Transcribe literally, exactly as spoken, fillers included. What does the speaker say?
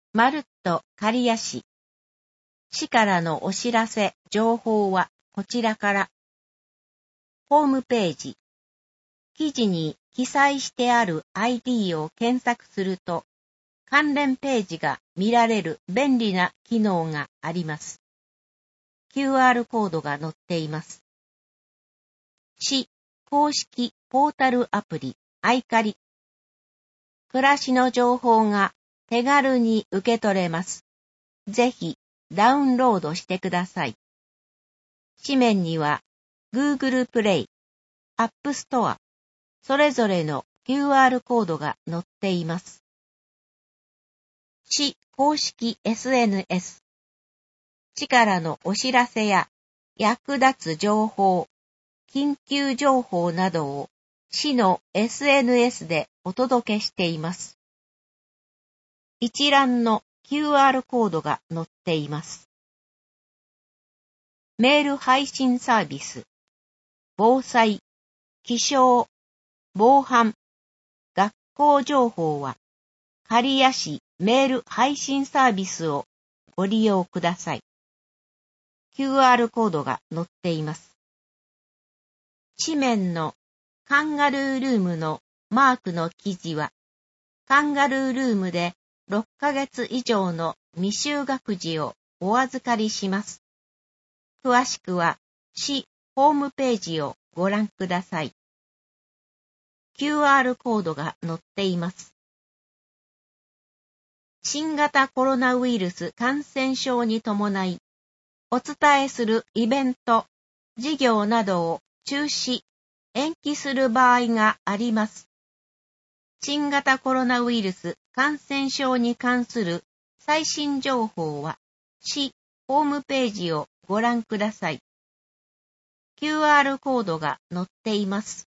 まるっと刈谷市。市からのお知らせ、情報はこちらから。ホームページ。記事に記載してある アイディー を検索すると、関連ページが見られる便利な機能があります。キューアール コードが載っています。市公式ポータルアプリ、アイカリ。暮らしの情報が手軽に受け取れます。ぜひダウンロードしてください。紙面には Google プレイ、App Store、それぞれの キューアール コードが載っています。市公式 エスエヌエス。市からのお知らせや役立つ情報、緊急情報などを市の エスエヌエス でお届けしています。一覧の キューアール コードが載っています。メール配信サービス、防災、気象、防犯、学校情報は、刈谷市メール配信サービスをご利用ください。キューアール コードが載っています。紙面のカンガルールームのマークの記事は、カンガルールームでろっかげつ以上の未就学児をお預かりします。詳しくは市ホームページをご覧ください。キューアール コードが載っています。新型コロナウイルス感染症に伴い、お伝えするイベント、事業などを中止、延期する場合があります。新型コロナウイルス感染症に関する最新情報は、市ホームページをご覧ください。キューアール コードが載っています。